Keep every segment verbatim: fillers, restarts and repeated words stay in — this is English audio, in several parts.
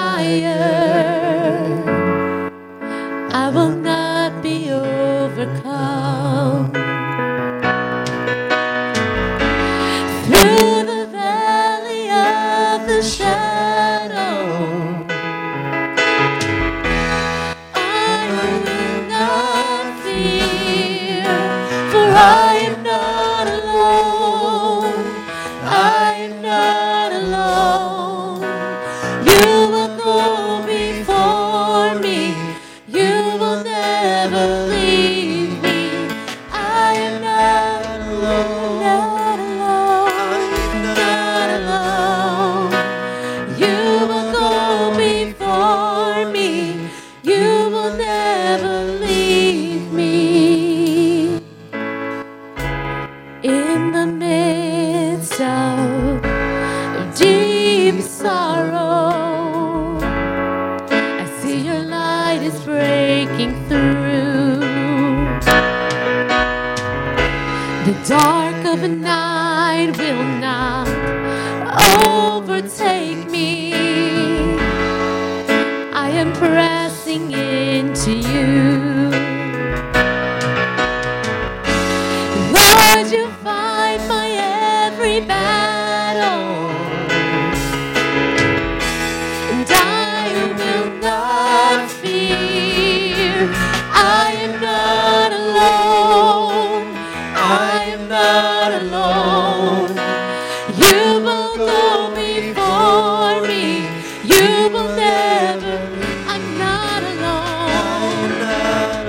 higher. I will not be overcome. Through the valley of the shadow, I will not fear, for I am not alone. I am not alone. You will go before me. You will never leave me. I am not alone. Not alone. Not alone. You will go before me. You will never leave me. In the midst of deep sorrow, I see your light is breaking through. The dark of a night will not overtake me. I am pressing into you. Lord, you fight my every battle, and I will not fear. I am not alone. I am not alone. You will go before me. You will never. I'm not alone. not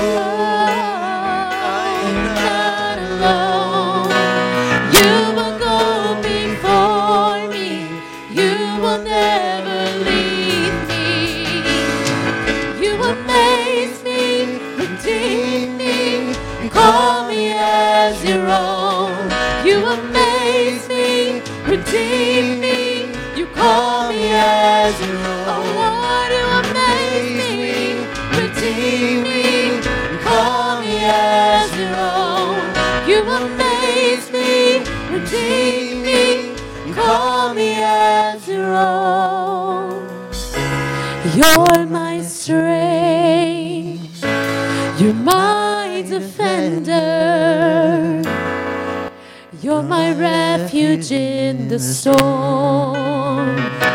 I'm not alone. You will go before me. You will never leave me. You amaze me, redeem me, call me as your own. You amaze me, redeem me, you call me as your own. Oh Lord, you amaze me, redeem me, you call me as your own. You amaze me, redeem me, you call me as your own. You're my strength, you're my defender, you're my refuge in the storm.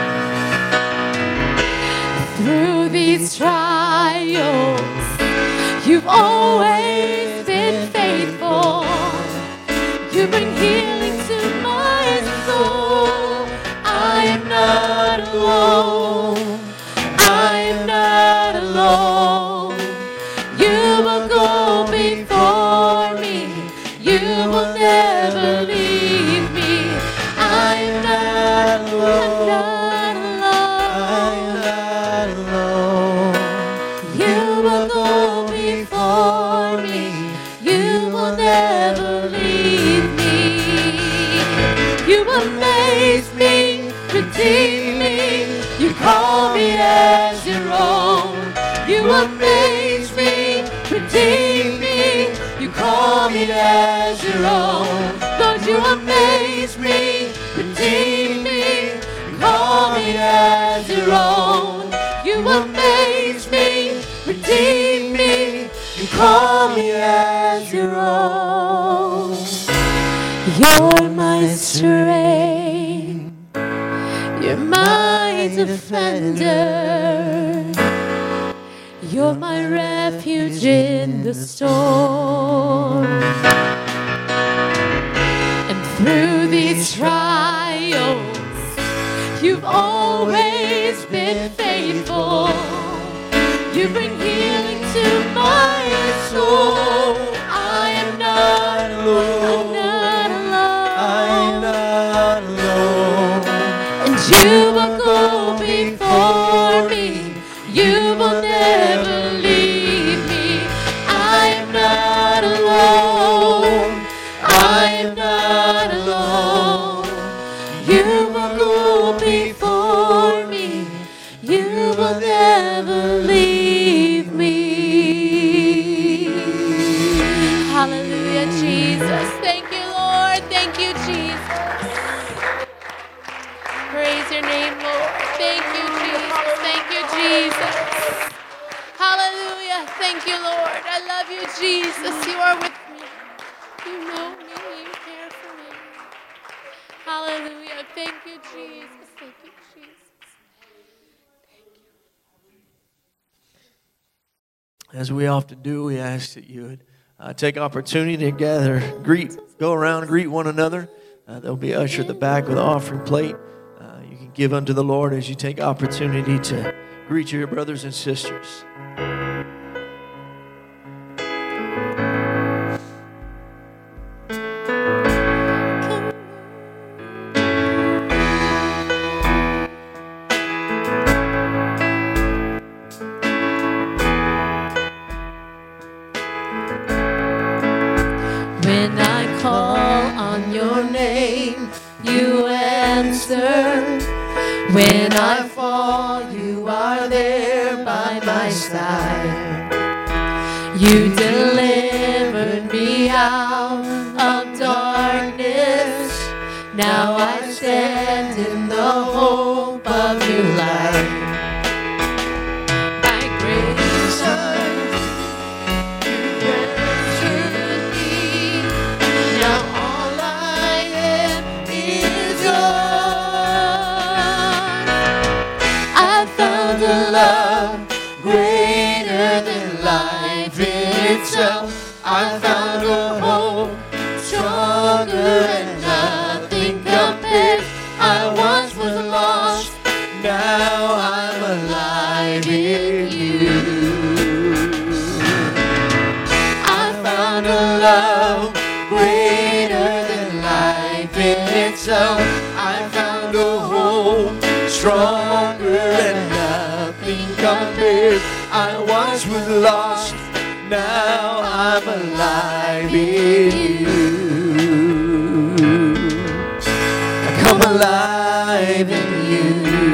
Through these trials, you've always been faithful. You bring healing to my soul. I am not alone. I am not alone. You will go before me. You will never leave me. I am not alone. I'm not alone. You will go before me. You will never leave me. You amaze me, redeem me. You call me as your own. You amaze me, redeem me. You call me as your own. Lord, you amaze me, redeem me. You call me as your own. You amaze me, redeem me. You call me as your own. You're my strength. You're my defender. You're my refuge in the storm. And through these trials, you've always been faithful. You bring healing to my soul. I am not alone. I'm not alone. I'm not alone. And you will go before me. You will never leave me. I am not alone. I am not alone. You will go before me. You will never leave me. Hallelujah, Jesus. Thank you, Lord. Thank you, Jesus. Praise your name, Lord. Thank you, Jesus. Thank you, Jesus. Hallelujah. Thank you, Lord. I love you, Jesus. You are with me. You know me. You care for me. Hallelujah. Thank you, Jesus. Thank you, Jesus. Thank you. As we often do, we ask that you would uh, take opportunity to gather, greet, go around, greet one another. Uh, there'll be usher at the back with an offering plate. Uh, you can give unto the Lord as you take opportunity to greet your brothers and sisters. When I call on your name, you answer. When I fall, you are there by my side. You delivered me out of darkness. Now I stand in the hope of new life. By grace, love greater than life itself. I found a hope stronger and nothing compared. I once was lost, now I'm alive in you. I found a love greater than life itself. I found a hope stronger and compared. I once was lost, now I'm alive in you. I come alive in you.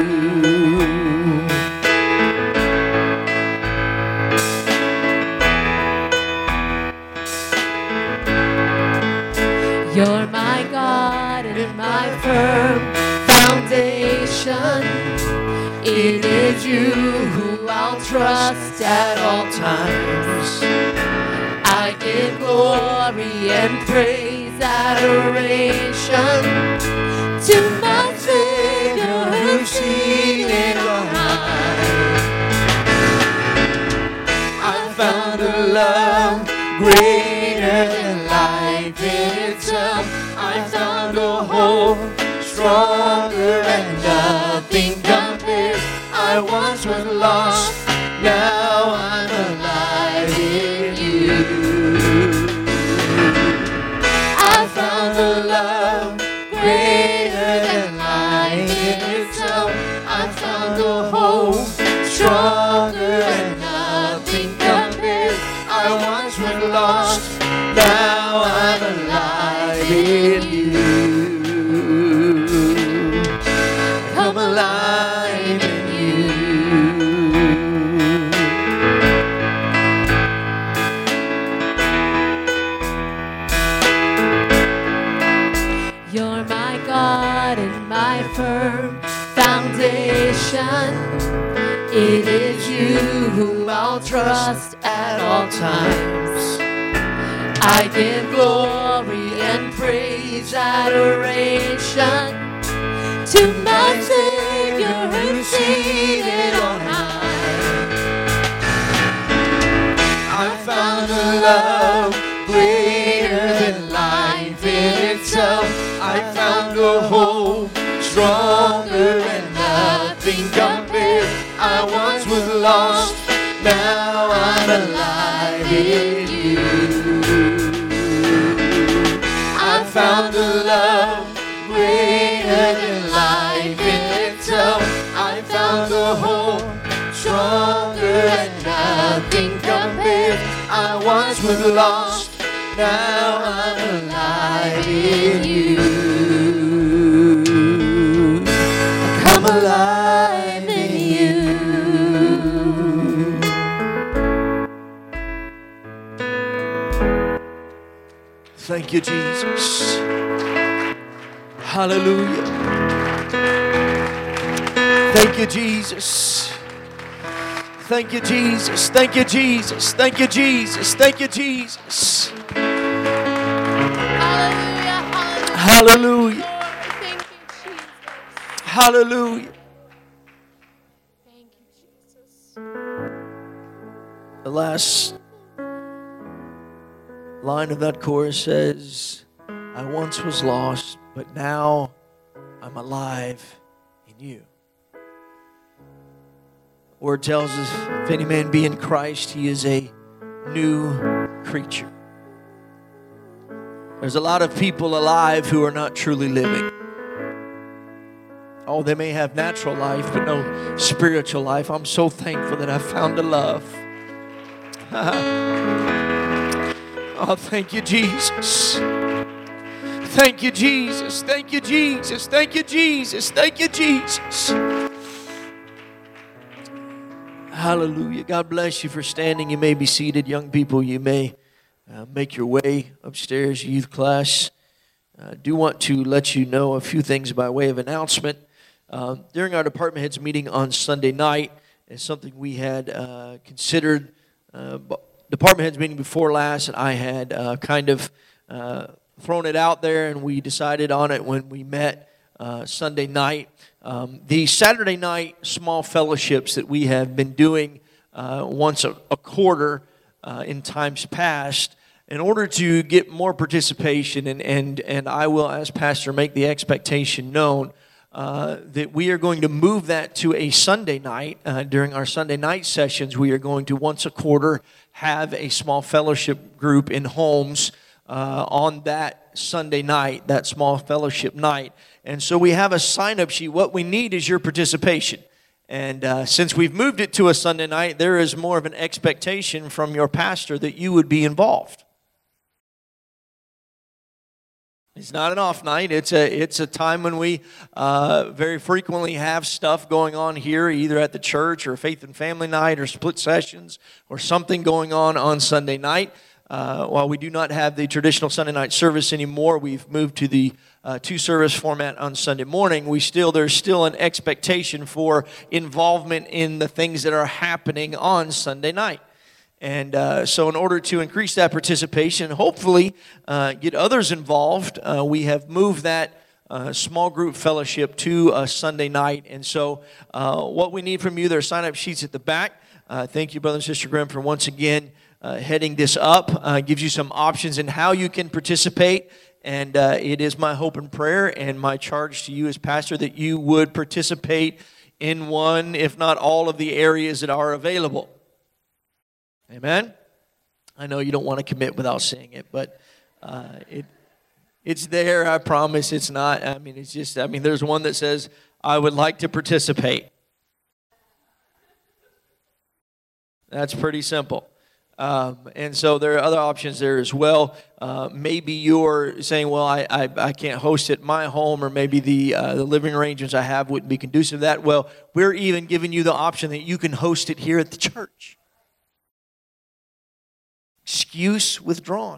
You're my God and my firm foundation. It is you who I'll trust at all times. I give glory and praise, adoration to my Savior who's seated on high. I found a love greater than life itself. I found a hope stronger and nothing compared. I once was lost, now I'm alive in you. I found a love greater than life itself. I found a hope stronger and nothing compared. I once was lost, now I'm alive in you. Come alive in you. You're my God and my firm foundation. It is you whom I'll trust at all times. I give glory and praise, adoration to my Savior who's seated on high. I found a love greater than life itself. I found a hope stronger and nothing compared. I once was lost, now I'm alive in you. I found a love greater than life itself. I found a hope stronger and nothing compared. I once was lost, now I'm alive in you. I come alive in you. Thank you, Jesus. Hallelujah. Thank you, Jesus. Thank you, Jesus. Thank you, Jesus. Thank you, Jesus. Thank you, Jesus. Hallelujah. Hallelujah. Thank you, Jesus. Hallelujah. Thank you, Jesus. The last line of that chorus says, I once was lost, but now I'm alive in you. Word tells us, if any man be in Christ, he is a new creature. There's a lot of people alive who are not truly living. Oh, they may have natural life, but no spiritual life. I'm so thankful that I found a love. Oh, thank you, Jesus. Thank you, Jesus. Thank you, Jesus. Thank you, Jesus. Thank you, Jesus. Hallelujah. God bless you for standing. You may be seated. Young people, you may uh, make your way upstairs, youth class. I uh, do want to let you know a few things by way of announcement. Uh, during our department heads meeting on Sunday night, it's something we had uh, considered. Uh, department heads meeting before last, and I had uh, kind of uh, thrown it out there, and we decided on it when we met uh, Sunday night. Um, the Saturday night small fellowships that we have been doing uh, once a, a quarter uh, in times past, in order to get more participation, and, and, and I will, as pastor, make the expectation known uh, that we are going to move that to a Sunday night. Uh, during our Sunday night sessions, we are going to once a quarter have a small fellowship group in homes uh, on that Sunday night, that small fellowship night. And so we have a sign-up sheet. What we need is your participation. And uh, since we've moved it to a Sunday night, there is more of an expectation from your pastor that you would be involved. It's not an off night. It's a it's a time when we uh, very frequently have stuff going on here, either at the church or Faith and Family Night or split sessions or something going on on Sunday night. Uh, while we do not have the traditional Sunday night service anymore, we've moved to the uh, two-service format on Sunday morning. We still there's still an expectation for involvement in the things that are happening on Sunday night. And uh, so in order to increase that participation, hopefully uh, get others involved, uh, we have moved that uh, small group fellowship to a Sunday night. And so uh, what we need from you, there are sign-up sheets at the back. Uh, thank you, Brother and Sister Grimm, for once again uh, heading this up. Uh, gives you some options in how you can participate. And uh, it is my hope and prayer and my charge to you as pastor that you would participate in one, if not all, of the areas that are available. Amen? I know you don't want to commit without saying it, but uh, it it's there, I promise. It's not, I mean, it's just, I mean, there's one that says, I would like to participate. That's pretty simple. Um, and so there are other options there as well. Uh, maybe you're saying, well, I, I, I can't host it at my home, or maybe the, uh, the living arrangements I have wouldn't be conducive to that. Well, we're even giving you the option that you can host it here at the church. Excuse withdrawn.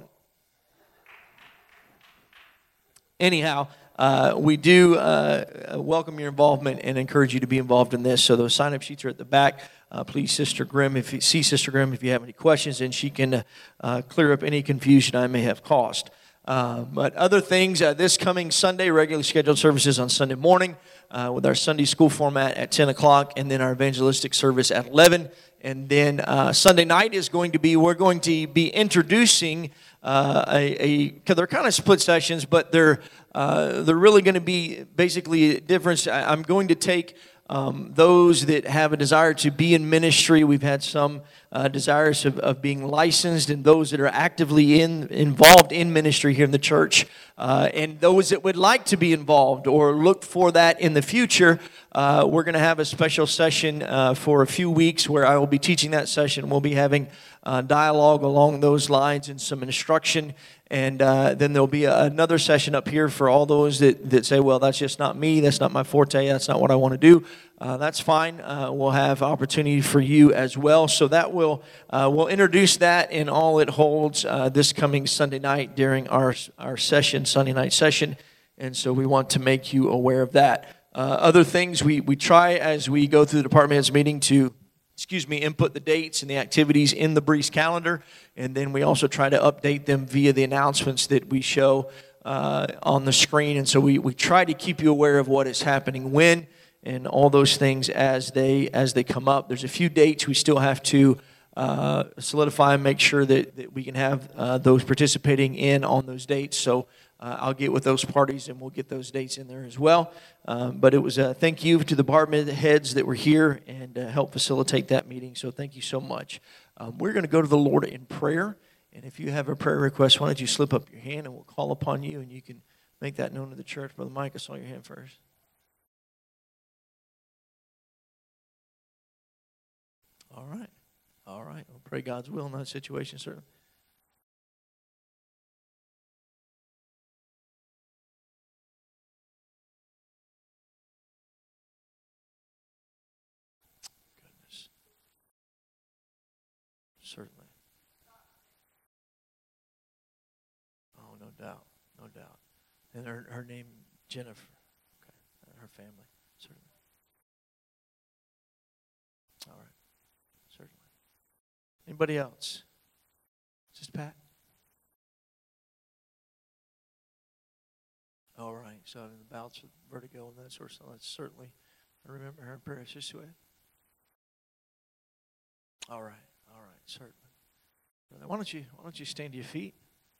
Anyhow, uh, we do uh, welcome your involvement and encourage you to be involved in this. So those sign-up sheets are at the back. Uh, please, Sister Grimm, if you see Sister Grimm, if you have any questions, and she can uh, uh, clear up any confusion I may have caused. Uh, but other things, uh, this coming Sunday, regularly scheduled services on Sunday morning uh, with our Sunday school format at ten o'clock, and then our evangelistic service at eleven. And then uh, Sunday night is going to be, we're going to be introducing uh, a, a, because they're kind of split sessions, but they're, uh, they're really going to be basically different. I'm going to take Um, those that have a desire to be in ministry. We've had some uh, desires of, of being licensed, and those that are actively in involved in ministry here in the church, uh, and those that would like to be involved or look for that in the future. Uh, we're going to have a special session uh, for a few weeks where I will be teaching that session. We'll be having uh, dialogue along those lines and some instruction. And uh, then there'll be a, another session up here for all those that, that say, well, that's just not me. That's not my forte. That's not what I want to do. Uh, that's fine. Uh, we'll have opportunity for you as well. So that will uh, we'll introduce that in all it holds uh, this coming Sunday night during our, our session, Sunday night session. And so we want to make you aware of that. Uh, other things, we, we try as we go through the department heads meeting to, excuse me, input the dates and the activities in the Breeze calendar. And then we also try to update them via the announcements that we show uh, on the screen. And so we, we try to keep you aware of what is happening when and all those things as they as they come up. There's a few dates we still have to uh, solidify and make sure that, that we can have uh, those participating in on those dates. So uh, I'll get with those parties and we'll get those dates in there as well. Um, but it was a thank you to the department heads that were here and uh, helped facilitate that meeting. So thank you so much. Um, we're going to go to the Lord in prayer. And if you have a prayer request, why don't you slip up your hand and we'll call upon you and you can make that known to the church. Brother Mike, I saw your hand first. All right. All right. We'll pray God's will in that situation, sir. Goodness. Certainly. Oh, no doubt. No doubt. And her, her name, Jennifer. Okay. And her family. Certainly. All right. Certainly. Anybody else? Just Pat? All right. So in the bouts with vertigo and that sort of stuff, that's certainly, I remember her in prayer. Just way. All right. All right. Certainly. Why don't you, why don't you stand to your feet?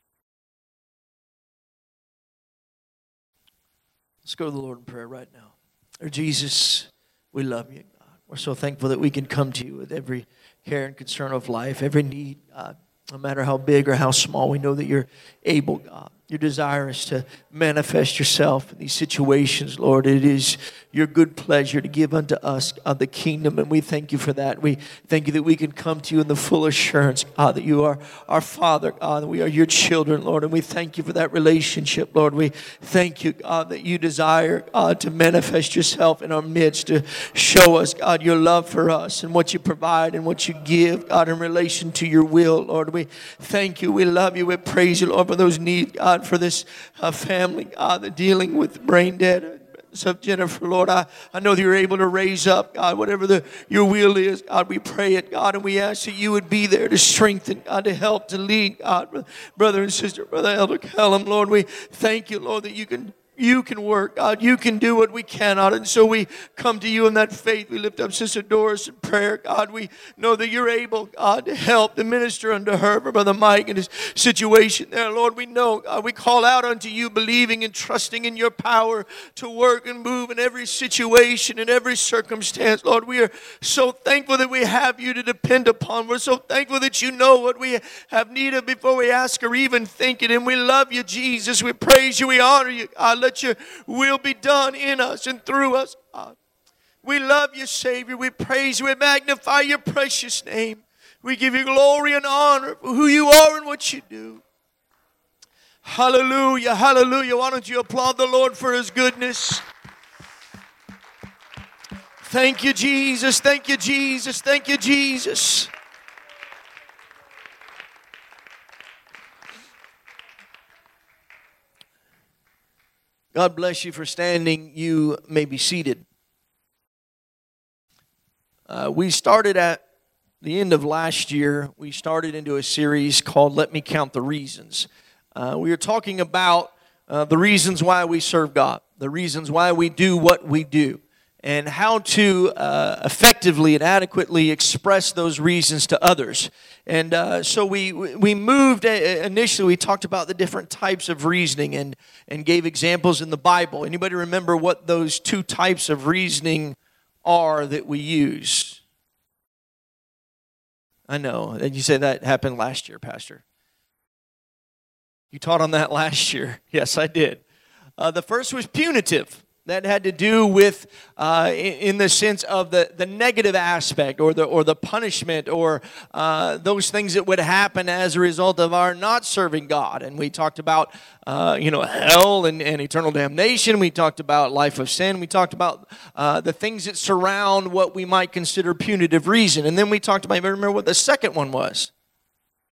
Let's go to the Lord in prayer right now. Lord Jesus, we love you, God. We're so thankful that we can come to you with every care and concern of life, every need, God. No matter how big or how small, we know that you're able, God. Your desire is to manifest yourself in these situations, Lord. It is your good pleasure to give unto us, God, the kingdom, and we thank you for that. We thank you that we can come to you in the full assurance, God, that you are our Father, God, and we are your children, Lord, and we thank you for that relationship, Lord. We thank you, God, that you desire, God, to manifest yourself in our midst, to show us, God, your love for us and what you provide and what you give, God, in relation to your will, Lord. We thank you. We love you. We praise you, Lord, for those needs, God, for this uh, family, God, that dealing with brain dead. So Jennifer, Lord, I, I know that you're able to raise up, God, whatever the your will is, God, we pray it, God, and we ask that you would be there to strengthen, God, to help, to lead, God, brother and sister, Brother Elder Callum, Lord, we thank you, Lord, that you can You can work, God. You can do what we cannot. And so we come to you in that faith. We lift up Sister Doris in prayer, God. We know that you're able, God, to help, to minister unto her, for Brother Mike and his situation there. Lord, we know, God, we call out unto you, believing and trusting in your power to work and move in every situation, in every circumstance. Lord, we are so thankful that we have you to depend upon. We're so thankful that you know what we have need of before we ask or even think it. And we love you, Jesus. We praise you. We honor you, God. Let your will be done in us and through us, God. We love you, Savior. We praise you. We magnify your precious name. We give you glory and honor for who you are and what you do. Hallelujah, hallelujah. Why don't you applaud the Lord for his goodness? Thank you, Jesus. Thank you, Jesus. Thank you, Jesus. God bless you for standing. You may be seated. Uh, we started at the end of last year. We started into a series called Let Me Count the Reasons. Uh, we were talking about uh, the reasons why we serve God, the reasons why we do what we do, and how to uh, effectively and adequately express those reasons to others. And uh, so we we moved, uh, initially we talked about the different types of reasoning and, and gave examples in the Bible. Anybody remember what those two types of reasoning are that we use? I know, and you say that happened last year, Pastor. You taught on that last year. Yes, I did. Uh, the first was punitive. That had to do with, uh, in the sense of the, the negative aspect or the or the punishment or uh, those things that would happen as a result of our not serving God. And we talked about, uh, you know, hell and, and eternal damnation. We talked about life of sin. We talked about uh, the things that surround what we might consider punitive reason. And then we talked about, you remember what the second one was?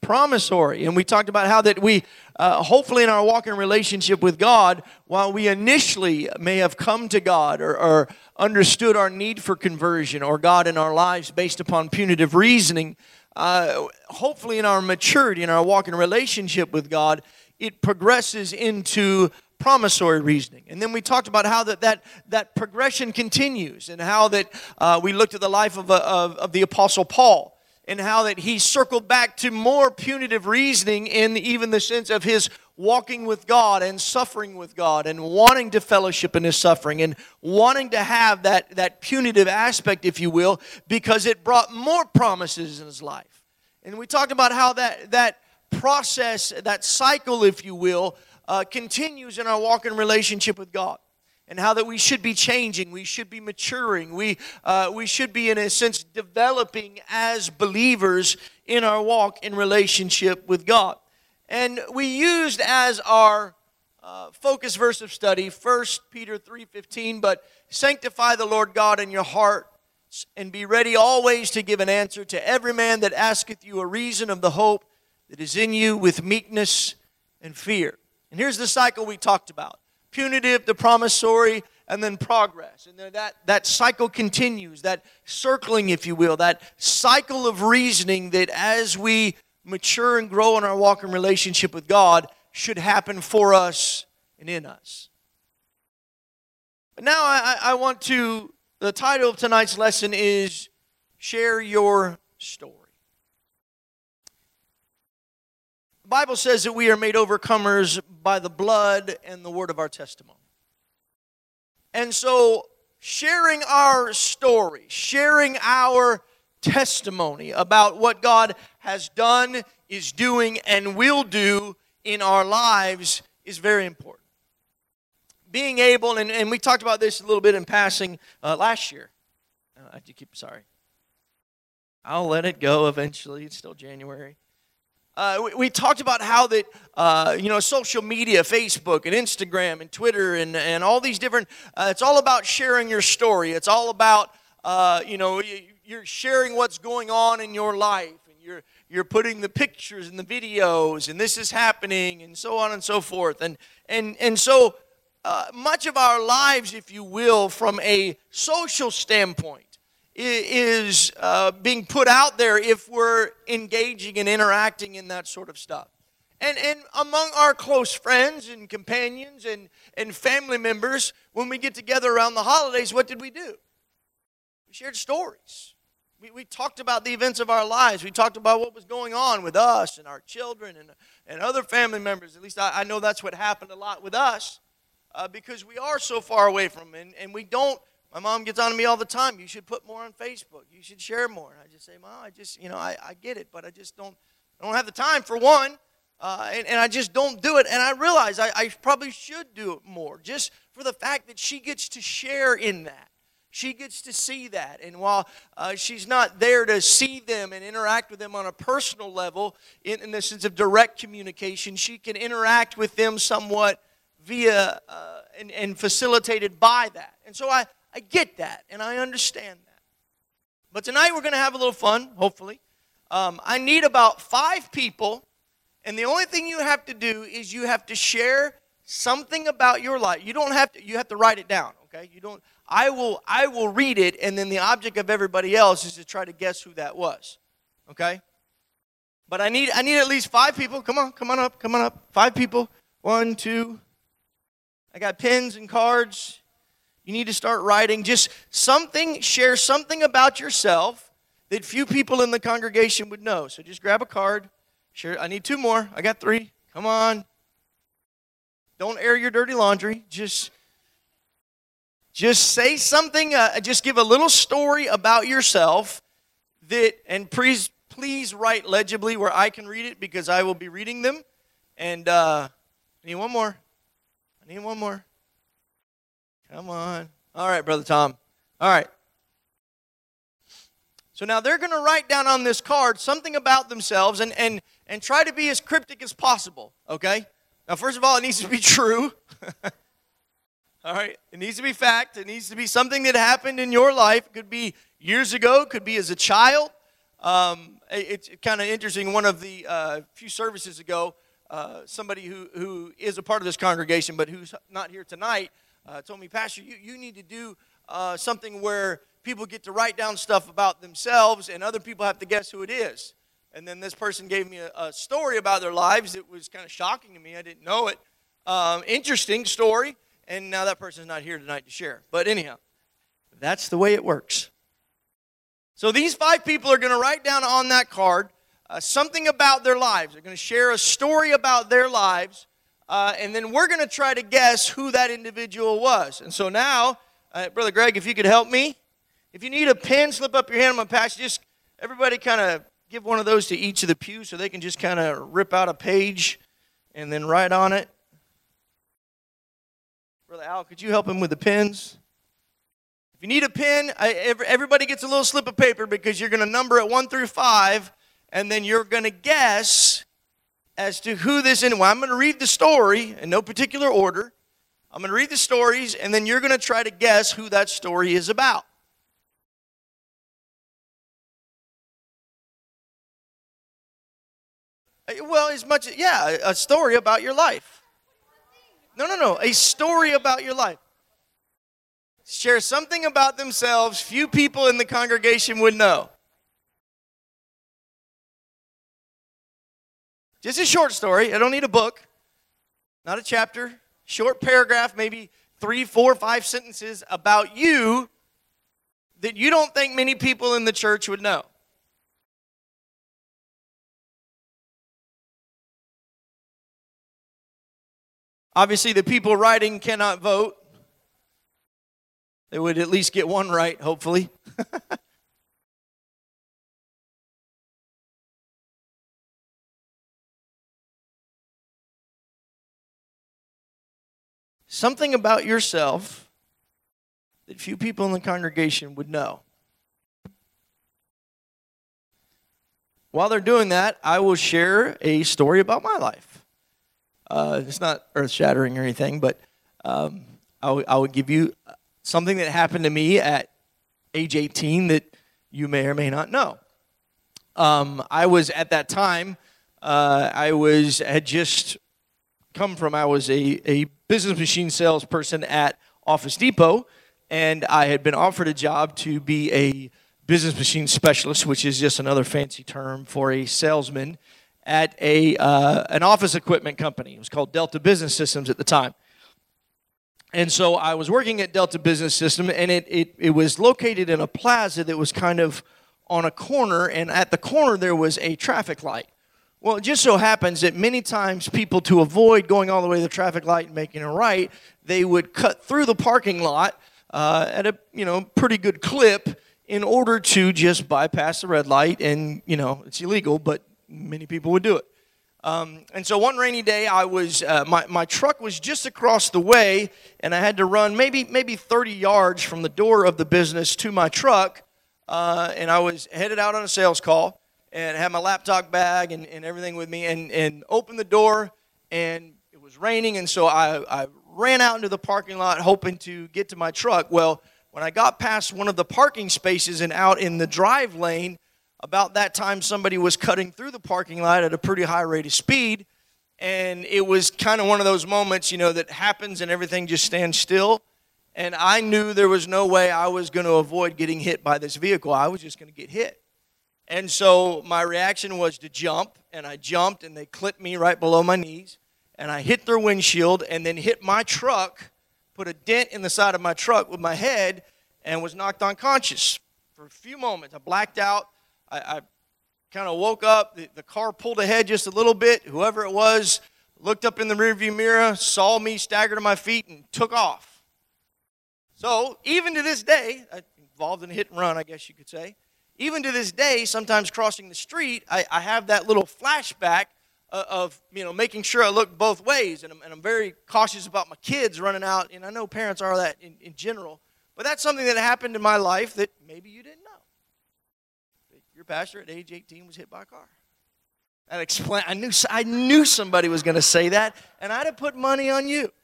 promissory. And we talked about how that we, uh, hopefully in our walking relationship with God, while we initially may have come to God or, or understood our need for conversion or God in our lives based upon punitive reasoning, uh, hopefully in our maturity, in our walking relationship with God, it progresses into promissory reasoning. And then we talked about how that that, that progression continues, and how that uh, we looked at the life of, of, of the Apostle Paul, and how that he circled back to more punitive reasoning in even the sense of his walking with God and suffering with God and wanting to fellowship in his suffering and wanting to have that, that punitive aspect, if you will, because it brought more promises in his life. And we talked about how that, that process, that cycle, if you will, Uh, continues in our walking relationship with God, and how that we should be changing, we should be maturing, we uh, we should be in a sense developing as believers in our walk in relationship with God. And we used as our uh, focus verse of study First Peter three fifteen, but sanctify the Lord God in your heart, and be ready always to give an answer to every man that asketh you a reason of the hope that is in you with meekness and fear. And here's the cycle we talked about. Punitive, the promissory, and then progress. And then that, that cycle continues, that circling, if you will, that cycle of reasoning that as we mature and grow in our walk in relationship with God should happen for us and in us. But now I, I want to, the title of tonight's lesson is Share Your Story. The Bible says that we are made overcomers by the blood and the word of our testimony. And so sharing our story, sharing our testimony about what God has done, is doing, and will do in our lives is very important. Being able, and, and we talked about this a little bit in passing uh, last year. Uh, I have to keep, sorry. I'll let it go eventually. It's still January. Uh, we, we talked about how that, uh, you know, social media, Facebook and Instagram and Twitter and, and all these different, uh, it's all about sharing your story. It's all about, uh, you know, you're sharing what's going on in your life. And you're, you're putting the pictures and the videos, and this is happening, and so on and so forth. And, and, and so uh, much of our lives, if you will, from a social standpoint, is uh, being put out there if we're engaging and interacting in that sort of stuff. And, and among our close friends and companions and, and family members, when we get together around the holidays, what did we do? We shared stories. We, we talked about the events of our lives. We talked about what was going on with us and our children and, and other family members. At least I, I know that's what happened a lot with us uh, because we are so far away from them, and, and we don't. My mom gets on to me all the time. You should put more on Facebook. You should share more. And I just say, Mom, I just, you know, I, I get it, but I just don't, I don't have the time for one, uh, and, and I just don't do it. And I realize I, I probably should do it more, just for the fact that she gets to share in that. She gets to see that. And while uh, she's not there to see them and interact with them on a personal level, in, in the sense of direct communication, she can interact with them somewhat via uh, and, and facilitated by that. And so I, I get that, and I understand that. But tonight we're going to have a little fun, hopefully. Um, I need about five people, and the only thing you have to do is you have to share something about your life. You don't have to. You have to write it down. Okay? You don't. I will. I will read it, and then the object of everybody else is to try to guess who that was. Okay? But I need. I need at least five people. Come on. Come on up. Come on up. Five people. One, two. I got pens and cards. You need to start writing just something, share something about yourself that few people in the congregation would know. So just grab a card. Share. I need two more. I got three. Come on. Don't air your dirty laundry. Just, just say something. Uh, just give a little story about yourself that, and please, please write legibly where I can read it because I will be reading them. And uh, I need one more. I need one more. Come on. All right, Brother Tom. All right. So now they're going to write down on this card something about themselves and, and, and try to be as cryptic as possible, okay? Now, first of all, it needs to be true. All right? It needs to be fact. It needs to be something that happened in your life. It could be years ago. It could be as a child. Um, it's kind of interesting. One of the uh, few services ago, uh, somebody who, who is a part of this congregation but who's not here tonight uh, told me, Pastor, you, you need to do uh, something where people get to write down stuff about themselves and other people have to guess who it is. And then this person gave me a, a story about their lives. It was kind of shocking to me. I didn't know it. Um, interesting story. And now that person's not here tonight to share. But anyhow, that's the way it works. So these five people are going to write down on that card uh, something about their lives. They're going to share a story about their lives, uh, and then we're going to try to guess who that individual was. And so now, uh, Brother Greg, if you could help me. If you need a pen, slip up your hand. I'm going to pass you. Just everybody kind of give one of those to each of the pews so they can just kind of rip out a page and then write on it. Brother Al, could you help him with the pens? If you need a pen, I, everybody gets a little slip of paper because you're going to number it one through five, and then you're going to guess as to who this is. Well, I'm going to read the story in no particular order. I'm going to read the stories, and then you're going to try to guess who that story is about. Well, as much, yeah, a story about your life. No, no, no, a story about your life. Share something about themselves few people in the congregation would know. Just a short story. I don't need a book. Not a chapter. Short paragraph, maybe three, four, five sentences about you that you don't think many people in the church would know. Obviously, the people writing cannot vote. They would at least get one right, hopefully. Something about yourself that few people in the congregation would know. While they're doing that, I will share a story about my life. Uh, it's not earth-shattering or anything, but um, I, w- I would give you something that happened to me at age eighteen that you may or may not know. Um, I was at that time, uh, I was had just come from, I was a, a business machine salesperson at Office Depot, and I had been offered a job to be a business machine specialist, which is just another fancy term for a salesman at a uh, an office equipment company. It was called Delta Business Systems at the time. And so I was working at Delta Business System, and it, it, it was located in a plaza that was kind of on a corner, and at the corner there was a traffic light. Well, it just so happens that many times people, to avoid going all the way to the traffic light and making a right, they would cut through the parking lot uh, at a you know pretty good clip in order to just bypass the red light, and you know it's illegal, but many people would do it. Um, and so one rainy day, I was uh, my my truck was just across the way, and I had to run maybe maybe thirty yards from the door of the business to my truck, uh, and I was headed out on a sales call, and had my laptop bag and, and everything with me, and and opened the door, and it was raining, and so I I ran out into the parking lot hoping to get to my truck. Well, when I got past one of the parking spaces and out in the drive lane, about that time, somebody was cutting through the parking lot at a pretty high rate of speed, and it was kind of one of those moments, you know, that happens and everything just stands still, and I knew there was no way I was going to avoid getting hit by this vehicle. I was just going to get hit. And so my reaction was to jump, and I jumped, and they clipped me right below my knees, and I hit their windshield and then hit my truck, put a dent in the side of my truck with my head, and was knocked unconscious for a few moments. I blacked out. I, I kind of woke up. The, the car pulled ahead just a little bit. Whoever it was looked up in the rearview mirror, saw me stagger to my feet, and took off. So even to this day, involved in a hit and run, I guess you could say, even to this day, sometimes crossing the street, I, I have that little flashback of, of you know making sure I look both ways, and I'm, and I'm very cautious about my kids running out, and I know parents are that in, in general, but that's something that happened in my life that maybe you didn't know. Your pastor at age eighteen was hit by a car. That explain. I knew I knew somebody was going to say that, and I'd have put money on you.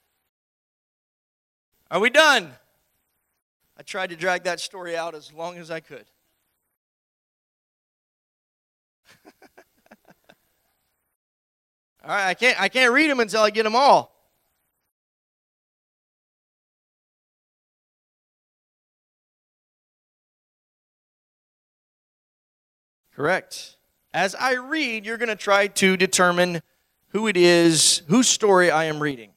Are we done? I tried to drag that story out as long as I could. All right, I can't I can't read them until I get them all. Correct. As I read, you're going to try to determine who it is, whose story I am reading.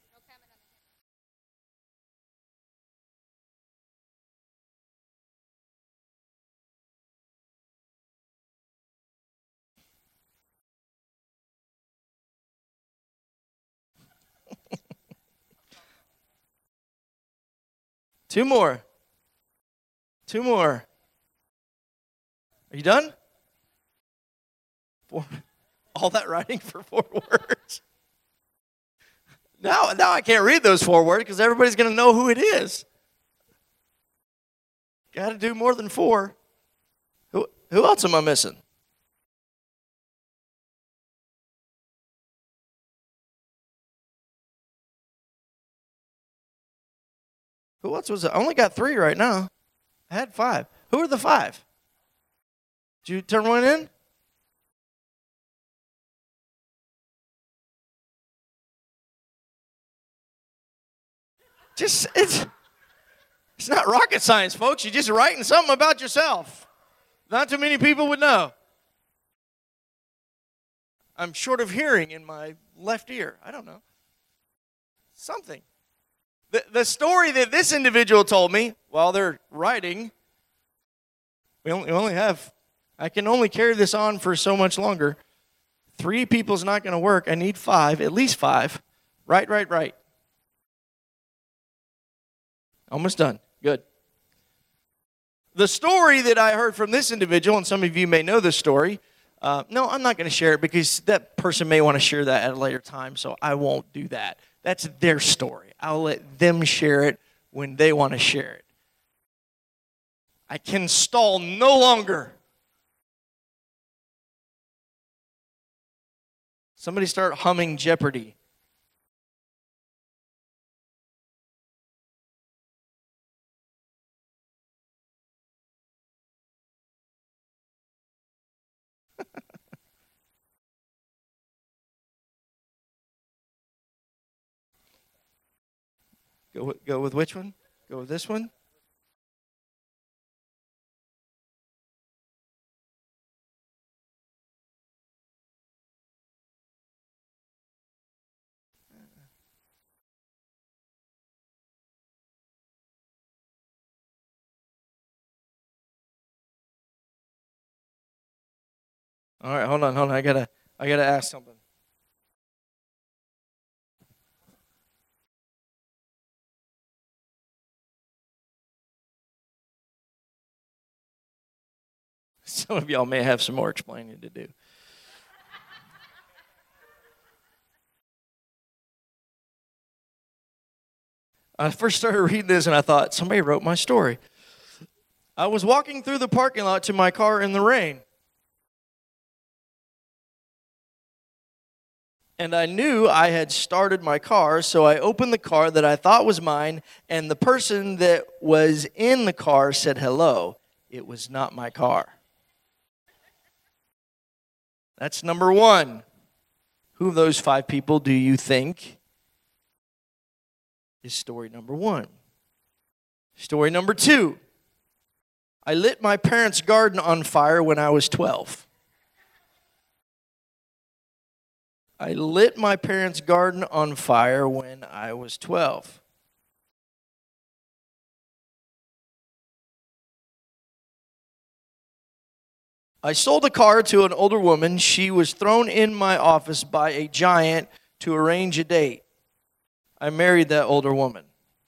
Two more. Two more. Are you done? Four. All that writing for four words. Now, now I can't read those four words because everybody's going to know who it is. Got to do more than four. Who, who else am I missing? Who else was it? I only got three right now. I had five. Who are the five? Did you turn one in? Just, it's, it's not rocket science, folks. You're just writing something about yourself. Not too many people would know. I'm short of hearing in my left ear. I don't know. Something. The, the story that this individual told me while they're writing, we only, we only have, I can only carry this on for so much longer. Three people's not going to work. I need five, at least five. Right, right, right. Almost done. Good. The story that I heard from this individual, and some of you may know this story. Uh, no, I'm not going to share it because that person may want to share that at a later time, so I won't do that. That's their story. I'll let them share it when they want to share it. I can stall no longer. Somebody start humming Jeopardy. Go with, go with which one? Go with this one? All right, hold on, hold on. I gotta, I gotta ask something. Some of y'all may have some more explaining to do. I first started reading this and I thought, somebody wrote my story. I was walking through the parking lot to my car in the rain. And I knew I had started my car, so I opened the car that I thought was mine, and the person that was in the car said hello. It was not my car. That's number one. Who of those five people do you think is story number one? Story number two. I lit my parents' garden on fire when I was twelve. I lit my parents' garden on fire when I was twelve. I sold a car to an older woman. She was thrown in my office by a giant to arrange a date. I married that older woman.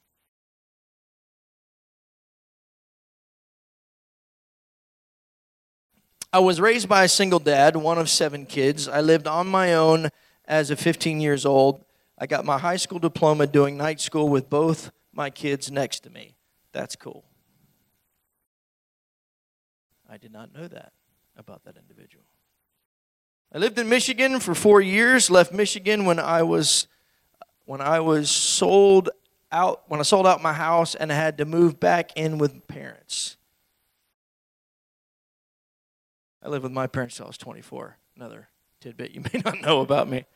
I was raised by a single dad, one of seven kids. I lived on my own as a fifteen years old. I got my high school diploma doing night school with both my kids next to me. That's cool. I did not know that about that individual. I lived in Michigan for four years, left Michigan when I was when I was sold out, when I sold out my house and I had to move back in with parents. I lived with my parents till I was twenty-four. Another tidbit you may not know about me.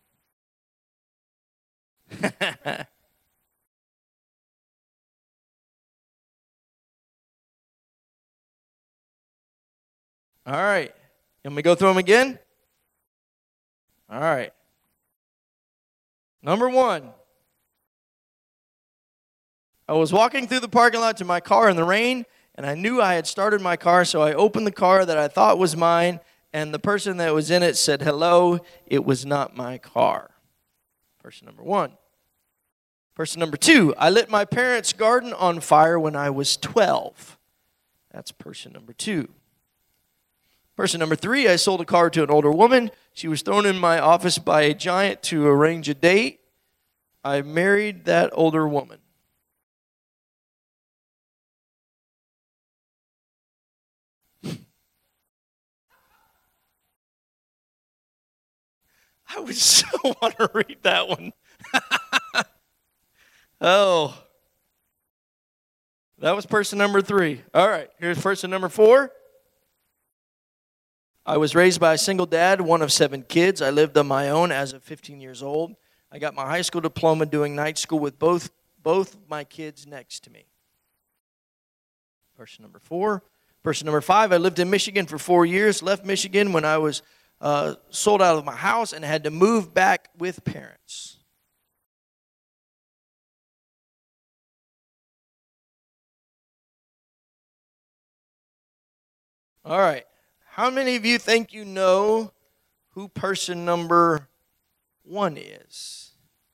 All right. You want me to go through them again? All right. Number one. I was walking through the parking lot to my car in the rain, and I knew I had started my car, so I opened the car that I thought was mine, and the person that was in it said, hello, it was not my car. Person number one. Person number two, I lit my parents' garden on fire when I was twelve. That's person number two. Person number three, I sold a car to an older woman. She was thrown in my office by a giant to arrange a date. I married that older woman. I would so want to read that one. Oh. That was person number three. All right, here's person number four. I was raised by a single dad, one of seven kids. I lived on my own as of fifteen years old. I got my high school diploma doing night school with both, both my kids next to me. Person number four. Person number five, I lived in Michigan for four years, left Michigan when I was uh, sold out of my house and had to move back with parents. All right. How many of you think you know who person number one is?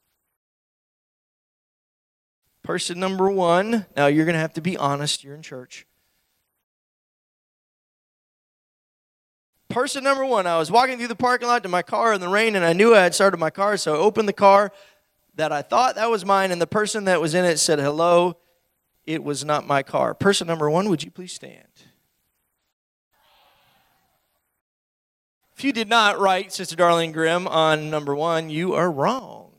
Person number one. Now, you're going to have to be honest. You're in church. Person number one. I was walking through the parking lot to my car in the rain, and I knew I had started my car, so I opened the car that I thought that was mine, and the person that was in it said, hello, it was not my car. Person number one, would you please stand? If you did not write Sister Darlene Grimm on number one, you are wrong.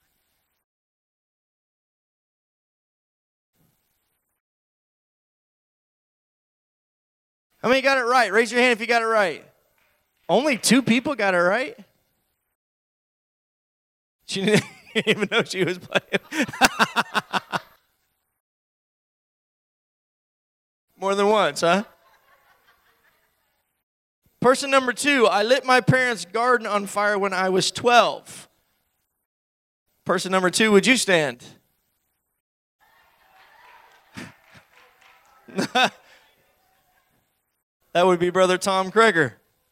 How many got it right? Raise your hand if you got it right. Only two people got it right? She didn't even know she was playing. More than once, huh? Person number two, I lit my parents' garden on fire when I was twelve. Person number two, would you stand? That would be Brother Tom Kreger.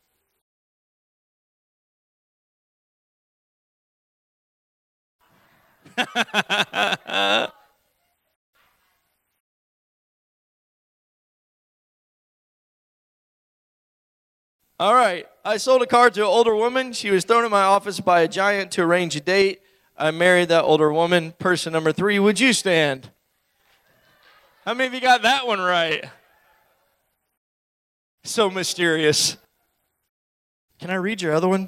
All right. I sold a car to an older woman. She was thrown in my office by a giant to arrange a date. I married that older woman. Person number three, would you stand? How many of you got that one right? So mysterious. Can I read your other one?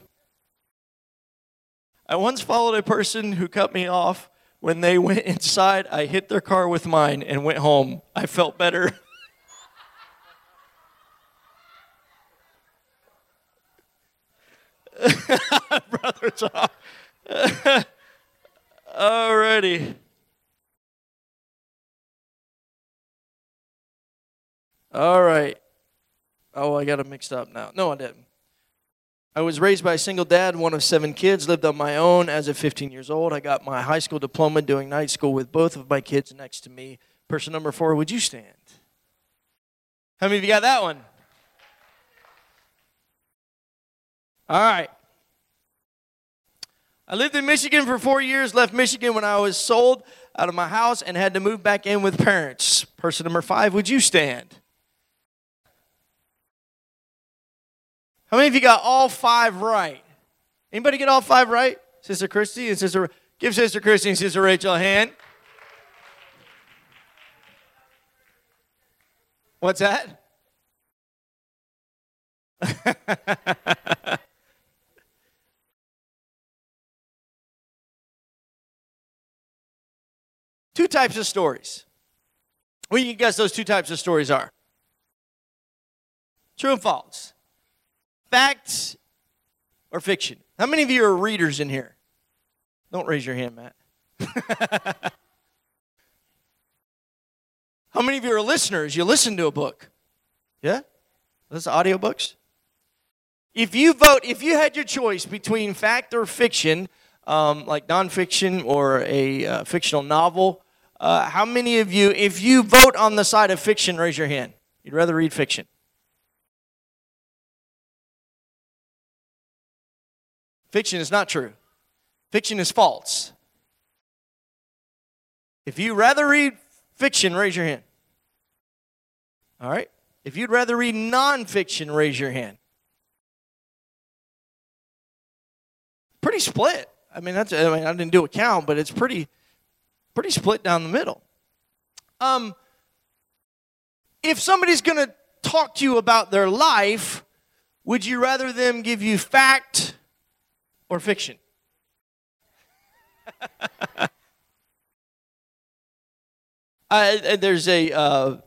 I once followed a person who cut me off. When they went inside, I hit their car with mine and went home. I felt better. Brother Tom. Alrighty. All right. Oh, I got it mixed up now. No, I didn't. I was raised by a single dad, one of seven kids, lived on my own as of fifteen years old. I got my high school diploma doing night school with both of my kids next to me. Person number four, would you stand? How many of you got that one? All right. I lived in Michigan for four years, left Michigan when I was sold out of my house and had to move back in with parents. Person number five, would you stand? How many of you got all five right? Anybody get all five right? Sister Christy and Sister, give Sister Christy and Sister Rachel a hand. What's that? Two types of stories. What do you guess those two types of stories are? True and false. Fact or fiction? How many of you are readers in here? Don't raise your hand, Matt. How many of you are listeners? You listen to a book? Yeah? Those audiobooks? If you vote, if you had your choice between fact or fiction, um, like nonfiction or a uh, fictional novel, uh, how many of you, if you vote on the side of fiction, raise your hand. You'd rather read fiction. Fiction is not true. Fiction is false. If you'd rather read fiction, raise your hand. All right? If you'd rather read nonfiction, raise your hand. Pretty split. I mean, that's. I mean, I didn't do a count, but it's pretty, pretty split down the middle. Um, if somebody's going to talk to you about their life, would you rather them give you fact or fiction? I, there's a. Uh,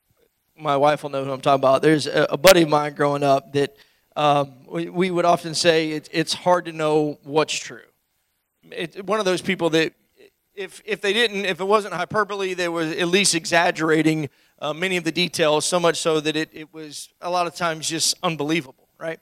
my wife will know who I'm talking about. There's a, a buddy of mine growing up that. Um, we, we would often say it, it's hard to know what's true. It, one of those people that if if they didn't, if it wasn't hyperbole, they were at least exaggerating uh, many of the details, so much so that it, it was a lot of times just unbelievable, right?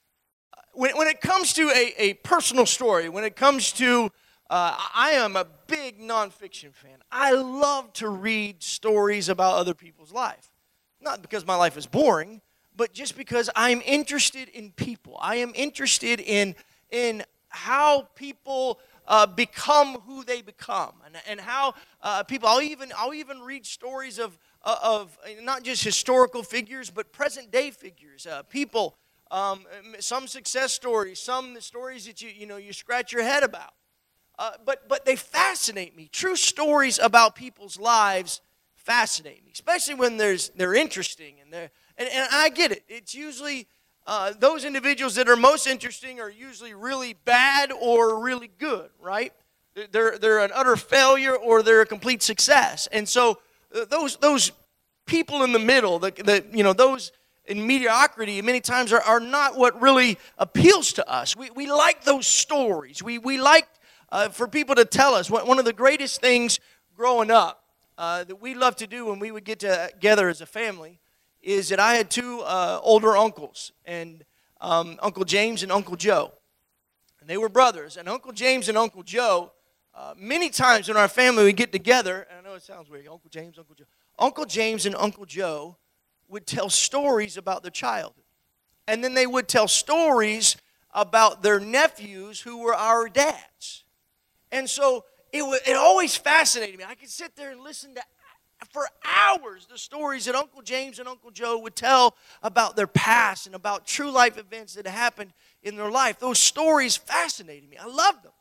When, when it comes to a, a personal story, when it comes to, uh, I am a big nonfiction fan. I love to read stories about other people's life. Not because my life is boring, but just because I'm interested in people. I am interested in, in how people uh, become who they become, and, and how uh, people. I'll even I'll even read stories of uh, of not just historical figures, but present day figures, uh, people. Um, some success stories, some stories that you you know you scratch your head about. Uh, but but they fascinate me. True stories about people's lives fascinate me, especially when there's they're interesting and they're. And, and I get it. It's usually uh, those individuals that are most interesting are usually really bad or really good, right? They're they're an utter failure or they're a complete success. And so uh, those those people in the middle, the, the you know those in mediocrity, many times are, are not what really appeals to us. We we like those stories. We we like uh, for people to tell us. One of the greatest things growing up uh, that we loved to do when we would get together as a family is that I had two uh, older uncles, and um, Uncle James and Uncle Joe. And they were brothers. And Uncle James and Uncle Joe, uh, many times in our family we get together, and I know it sounds weird, Uncle James, Uncle Joe. Uncle James and Uncle Joe would tell stories about their childhood. And then they would tell stories about their nephews who were our dads. And so it, was, it always fascinated me. I could sit there and listen to for hours the stories that Uncle James and Uncle Joe would tell about their past and about true life events that happened in their life. Those stories fascinated me. I loved them.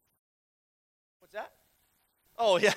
What's that? Oh, yeah.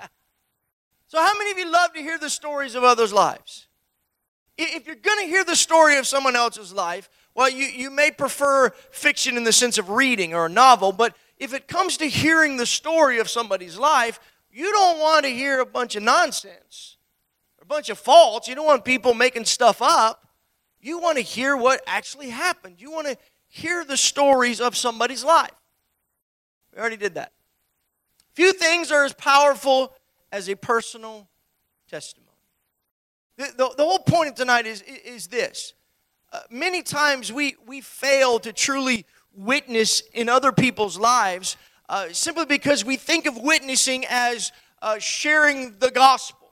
So how many of you love to hear the stories of others' lives? If you're going to hear the story of someone else's life, well, you, you may prefer fiction in the sense of reading or a novel, but if it comes to hearing the story of somebody's life, you don't want to hear a bunch of nonsense, a bunch of faults. You don't want people making stuff up. You want to hear what actually happened. You want to hear the stories of somebody's life. We already did that. Few things are as powerful as a personal testimony. The, the, the whole point of tonight is, is this. Uh, many times we, we fail to truly witness in other people's lives Uh, simply because we think of witnessing as uh, sharing the gospel.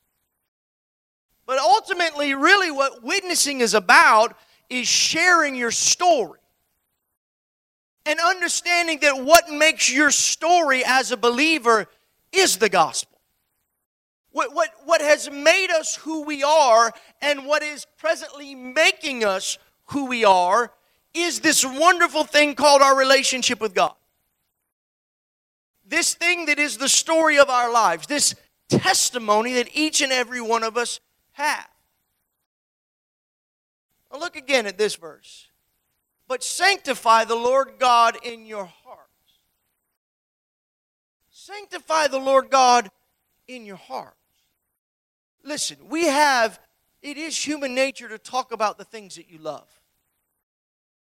But ultimately, really what witnessing is about is sharing your story. And understanding that what makes your story as a believer is the gospel. What, what, what has made us who we are and what is presently making us who we are is this wonderful thing called our relationship with God. This thing that is the story of our lives, this testimony that each and every one of us have. Now look again at this verse. But sanctify the Lord God in your hearts. Sanctify the Lord God in your hearts. Listen, we have, it is human nature to talk about the things that you love.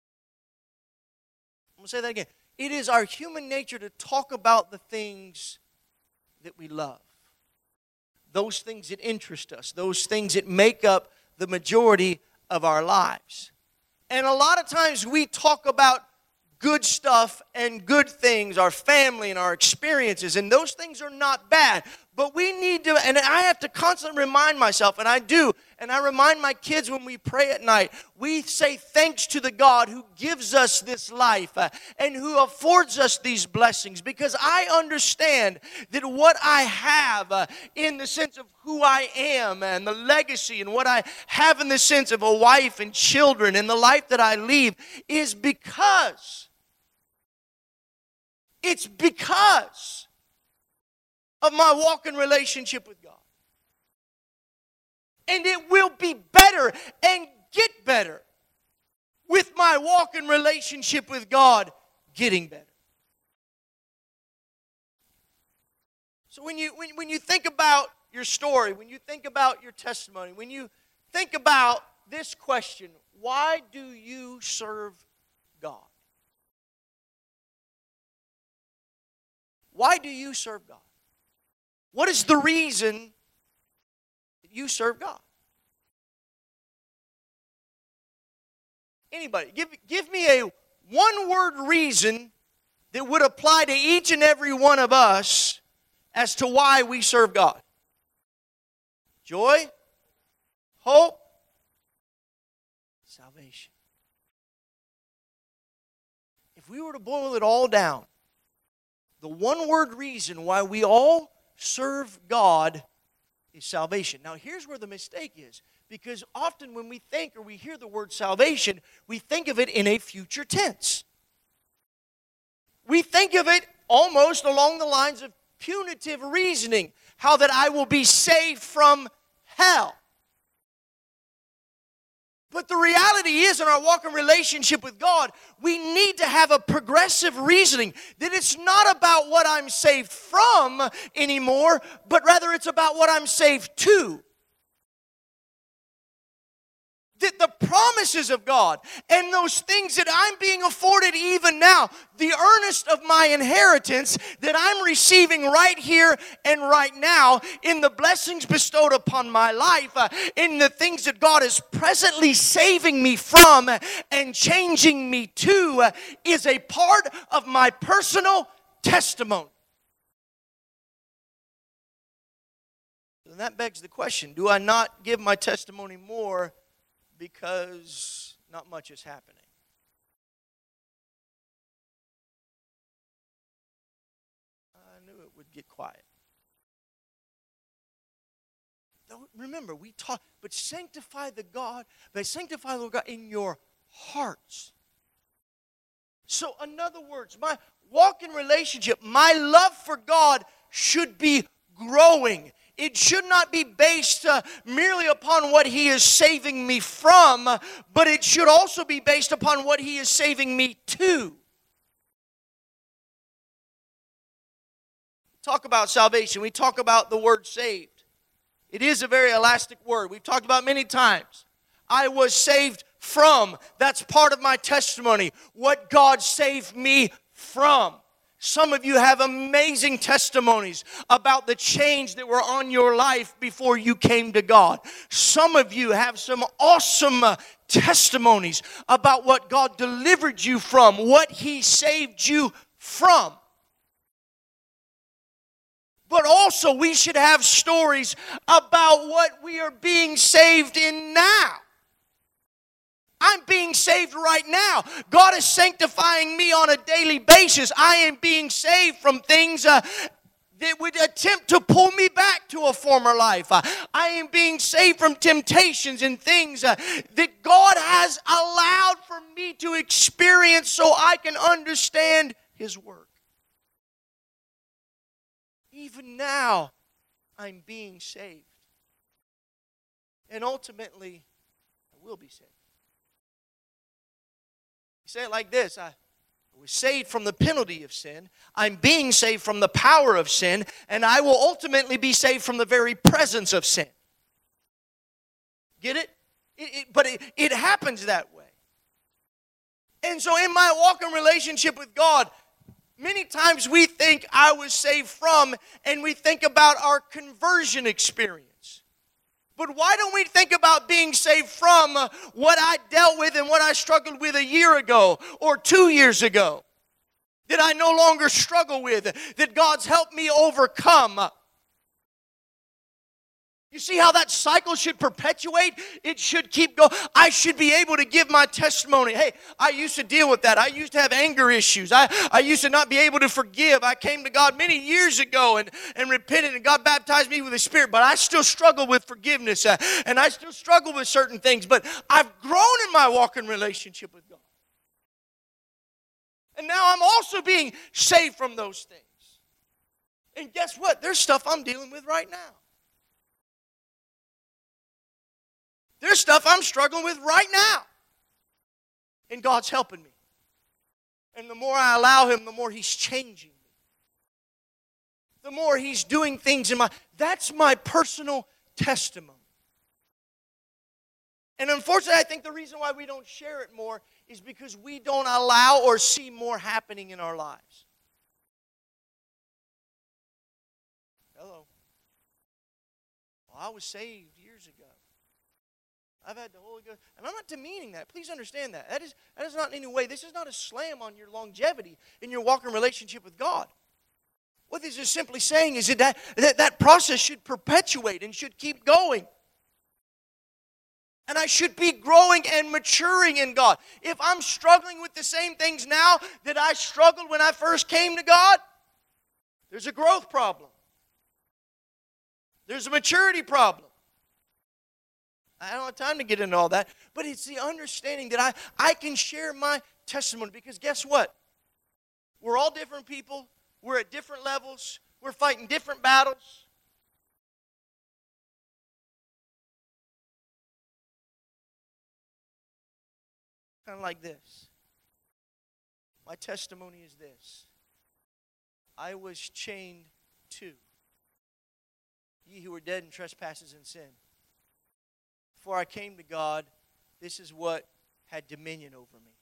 going to say that again. It is our human nature to talk about the things that we love. Those things that interest us. Those things that make up the majority of our lives. And a lot of times we talk about good stuff and good things, our family and our experiences, and those things are not bad. But we need to, and I have to constantly remind myself, and I do, and I remind my kids when we pray at night, we say thanks to the God who gives us this life uh, and who affords us these blessings, because I understand that what I have uh, in the sense of who I am and the legacy and what I have in the sense of a wife and children and the life that I leave is because, it's because of my walk in relationship with God. And it will be better and get better with my walk in relationship with God getting better. So when you when, when you think about your story, when you think about your testimony, when you think about this question, why do you serve God? Why do you serve God? What is the reason that you serve God? Anybody, give, give me a one-word reason that would apply to each and every one of us as to why we serve God. Joy, hope, salvation. If we were to boil it all down, the one-word reason why we all serve God is salvation. Now, here's where the mistake is. Because often when we think or we hear the word salvation, we think of it in a future tense. We think of it almost along the lines of punitive reasoning. How that I will be saved from hell. But the reality is, in our walk in relationship with God, we need to have a progressive reasoning that it's not about what I'm saved from anymore, but rather it's about what I'm saved to. That the promises of God and those things that I'm being afforded even now, the earnest of my inheritance that I'm receiving right here and right now in the blessings bestowed upon my life, uh, in the things that God is presently saving me from and changing me to, uh, is a part of my personal testimony. And that begs the question, do I not give my testimony more because not much is happening? I knew it would get quiet. Remember, we talk, but sanctify the God, but sanctify the Lord God in your hearts. So, in other words, my walk in relationship, my love for God should be growing. It should not be based uh, merely upon what He is saving me from, but it should also be based upon what He is saving me to. Talk about salvation. We talk about the word saved. It is a very elastic word. We've talked about it many times. I was saved from. That's part of my testimony. What God saved me from. Some of you have amazing testimonies about the change that were on your life before you came to God. Some of you have some awesome uh, testimonies about what God delivered you from, what He saved you from. But also we should have stories about what we are being saved in now. I'm being saved right now. God is sanctifying me on a daily basis. I am being saved from things uh, that would attempt to pull me back to a former life. Uh, I am being saved from temptations and things uh, that God has allowed for me to experience so I can understand His work. Even now, I'm being saved. And ultimately, I will be saved. Say it like this: I was saved from the penalty of sin. I'm being saved from the power of sin. And I will ultimately be saved from the very presence of sin. Get it? it, it but it, it happens that way. And so in my walk in relationship with God, many times we think I was saved from, and we think about our conversion experience. But why don't we think about being saved from what I dealt with and what I struggled with a year ago or two years ago? That I no longer struggle with, that God's helped me overcome. You see how that cycle should perpetuate? It should keep going. I should be able to give my testimony. Hey, I used to deal with that. I used to have anger issues. I, I used to not be able to forgive. I came to God many years ago and, and repented, and God baptized me with the Spirit, but I still struggle with forgiveness, uh, and I still struggle with certain things, but I've grown in my walking relationship with God. And now I'm also being saved from those things. And guess what? There's stuff I'm dealing with right now. There's stuff I'm struggling with right now. And God's helping me. And the more I allow Him, the more He's changing me. The more He's doing things in my... That's my personal testimony. And unfortunately, I think the reason why we don't share it more is because we don't allow or see more happening in our lives. Hello. Well, I was saved years ago. I've had the Holy Ghost. And I'm not demeaning that. Please understand that. That is, that is not in any way. This is not a slam on your longevity in your walking relationship with God. What this is simply saying is that that, that that process should perpetuate and should keep going. And I should be growing and maturing in God. If I'm struggling with the same things now that I struggled when I first came to God, there's a growth problem. There's a maturity problem. I don't have time to get into all that, but it's the understanding that I, I can share my testimony, because guess what? We're all different people. We're at different levels. We're fighting different battles. Kind of like this. My testimony is this. I was chained to ye who were dead in trespasses and sin. Before I came to God, this is what had dominion over me.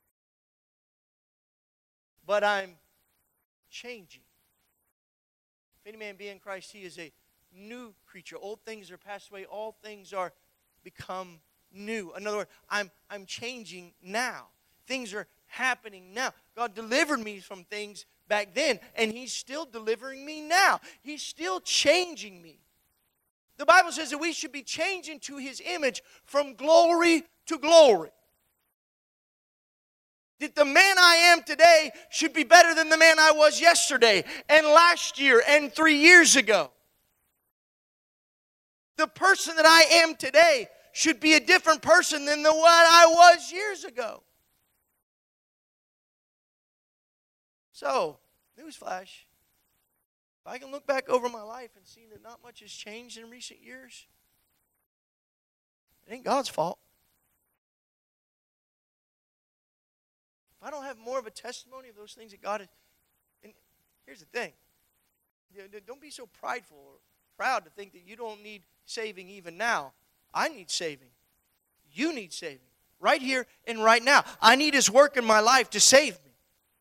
But I'm changing. If any man be in Christ, he is a new creature. Old things are passed away. All things are become new. In other words, I'm, I'm changing now. Things are happening now. God delivered me from things back then, and He's still delivering me now. He's still changing me. The Bible says that we should be changed into His image from glory to glory. That the man I am today should be better than the man I was yesterday and last year and three years ago. The person that I am today should be a different person than the one I was years ago. So, newsflash. If I can look back over my life and see that not much has changed in recent years, it ain't God's fault. If I don't have more of a testimony of those things that God has... And here's the thing. Don't be so prideful or proud to think that you don't need saving even now. I need saving. You need saving. Right here and right now. I need His work in my life to save me.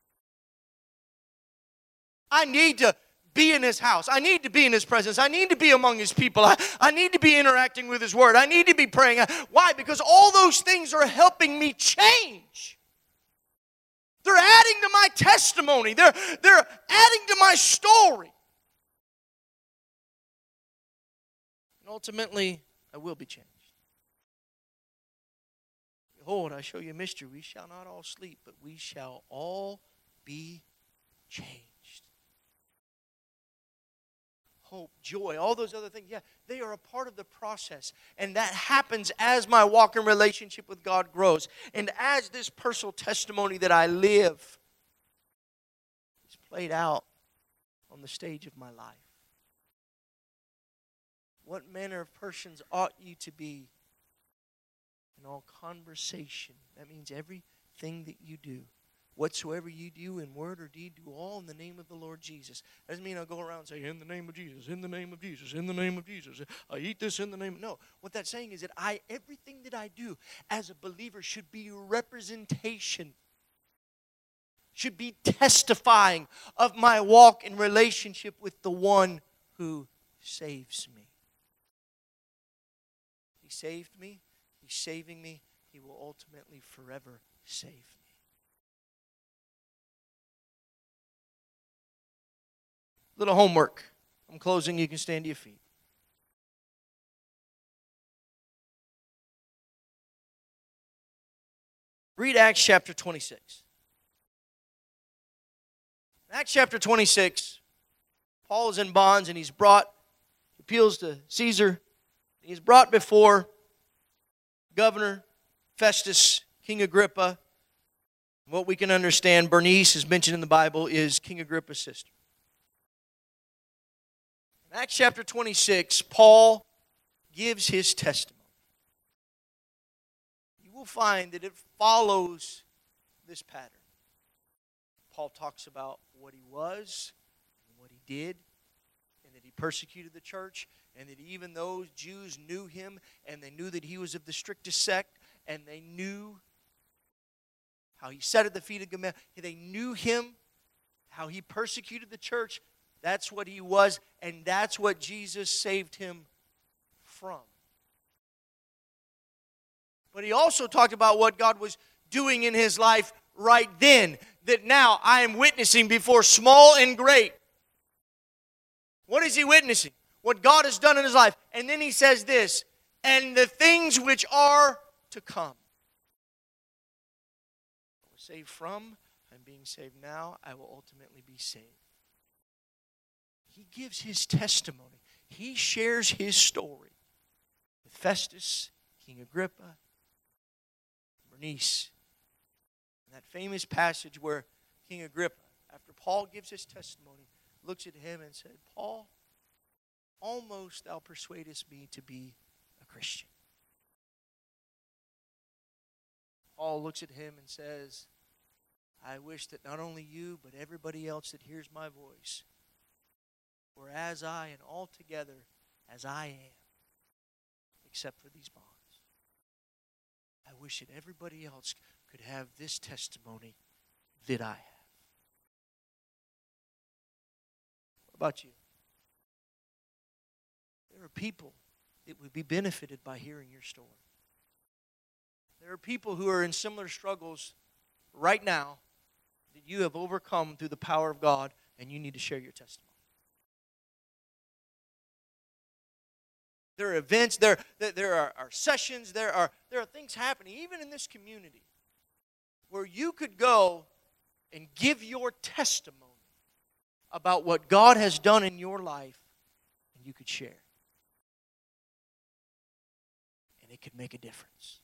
I need to be in His house. I need to be in His presence. I need to be among His people. I, I need to be interacting with His Word. I need to be praying. Why? Because all those things are helping me change. They're adding to my testimony. They're, they're adding to my story. And ultimately, I will be changed. Behold, I show you a mystery. We shall not all sleep, but we shall all be changed. Hope, joy, all those other things, yeah, they are a part of the process. And that happens as my walk in relationship with God grows. And as this personal testimony that I live is played out on the stage of my life. What manner of persons ought you to be in all conversation? That means everything that you do. Whatsoever you do in word or deed, do all in the name of the Lord Jesus. That doesn't mean I'll go around and say, in the name of Jesus, in the name of Jesus, in the name of Jesus. I eat this in the name of... No. What that's saying is that I, everything that I do as a believer should be a representation should be testifying of my walk in relationship with the one who saves me. He saved me. He's saving me. He will ultimately forever save me. Little homework. I'm closing. You can stand to your feet. Read Acts chapter twenty-six. In Acts chapter twenty-six, Paul is in bonds and he's brought, he appeals to Caesar. He's brought before Governor Festus, King Agrippa. What we can understand, Bernice is mentioned in the Bible, is King Agrippa's sister. In Acts chapter twenty-six, Paul gives his testimony. You will find that it follows this pattern. Paul talks about what he was, and what he did, and that he persecuted the church, and that even those Jews knew him, and they knew that he was of the strictest sect, and they knew how he sat at the feet of Gamaliel. They knew him, how he persecuted the church. That's what he was, and that's what Jesus saved him from. But he also talked about what God was doing in his life right then, that now I am witnessing before small and great. What is he witnessing? What God has done in his life. And then he says this, and the things which are to come. I was saved from, I'm being saved now, I will ultimately be saved. He gives his testimony. He shares his story with Festus, King Agrippa, Bernice. And that famous passage where King Agrippa, after Paul gives his testimony, looks at him and said, Paul, almost thou persuadest me to be a Christian. Paul looks at him and says, I wish that not only you, but everybody else that hears my voice were as I and altogether as I am, except for these bonds. I wish that everybody else could have this testimony that I have. What about you? There are people that would be benefited by hearing your story. There are people who are in similar struggles right now that you have overcome through the power of God, and you need to share your testimony. There are events, there, there are, are sessions, there are, there are things happening, even in this community, where you could go and give your testimony about what God has done in your life, and you could share. And it could make a difference.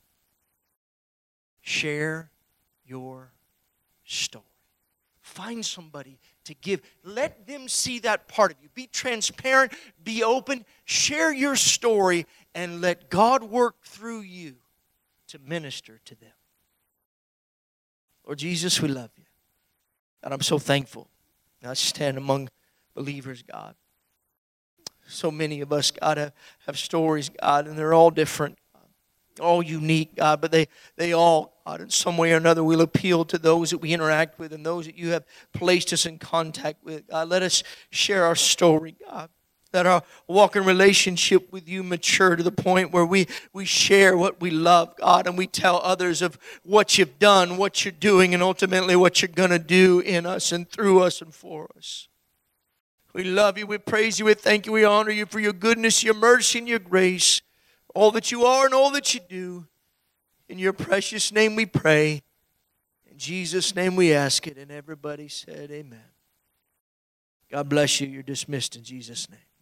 Share your story. Find somebody to give. Let them see that part of you. Be transparent. Be open. Share your story and let God work through you to minister to them. Lord Jesus, we love you. God, I'm so thankful. I stand among believers, God. So many of us, God, have, have stories, God, and they're all different. All unique, God, but they, they all, God, in some way or another will appeal to those that we interact with and those that you have placed us in contact with. God, let us share our story, God. Let our walk in relationship with you mature to the point where we, we share what we love, God, and we tell others of what you've done, what you're doing, and ultimately what you're going to do in us and through us and for us. We love you, we praise you, we thank you, we honor you for your goodness, your mercy, and your grace. All that you are and all that you do. In your precious name we pray. In Jesus' name we ask it. And everybody said amen. God bless you. You're dismissed in Jesus' name.